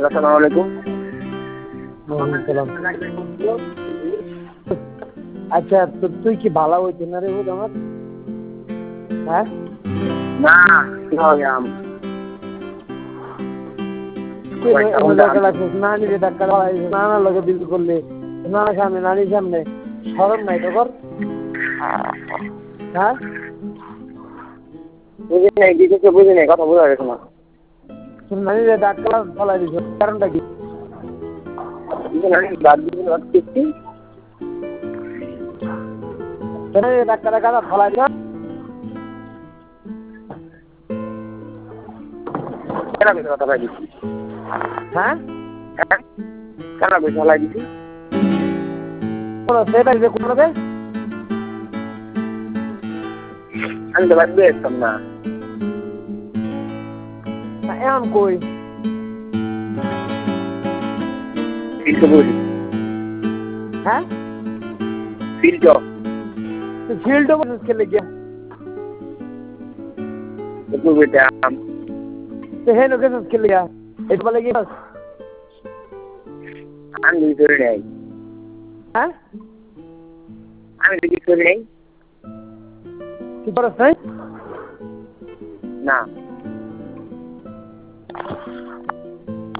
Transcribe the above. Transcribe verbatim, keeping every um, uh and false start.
আসসালামু আলাইকুম। আচ্ছা তো তুই কি ভালো হইতে না রে ও আমার হ্যাঁ না কি হবে আম নানি রে ডাক্তার নানা লোকে বিল করলে নানা সামনে নানির সামনে সরম নাই তো কর হ্যাঁ বুঝি নাই কিছু বুঝি নাই কথা বোঝা গেছে না। নানি রে ডাক্তার ফলাই দিছ কারণটা কি বাদ দিন করছি ডাক্তারের কাছে ফলাই দিছ কেন বেশি কথা ফলাই দিচ্ছি হ্যাঁ হ্যাঁ কেন বেশি ফলাই দিচ্ছি সেটা যে কোনো আমি তো বাদ দিয়ে আসতাম না এমন কই ফিল্ড বলি হ্যাঁ ফিল্ড ফিল্ড খেলে গিয়া একটু বেটে আম হে লোকে খেলে গিয়া এটা বলে গিয়ে আমি দুই করে নেই হ্যাঁ আমি দুই করে নেই কি করছ নাই না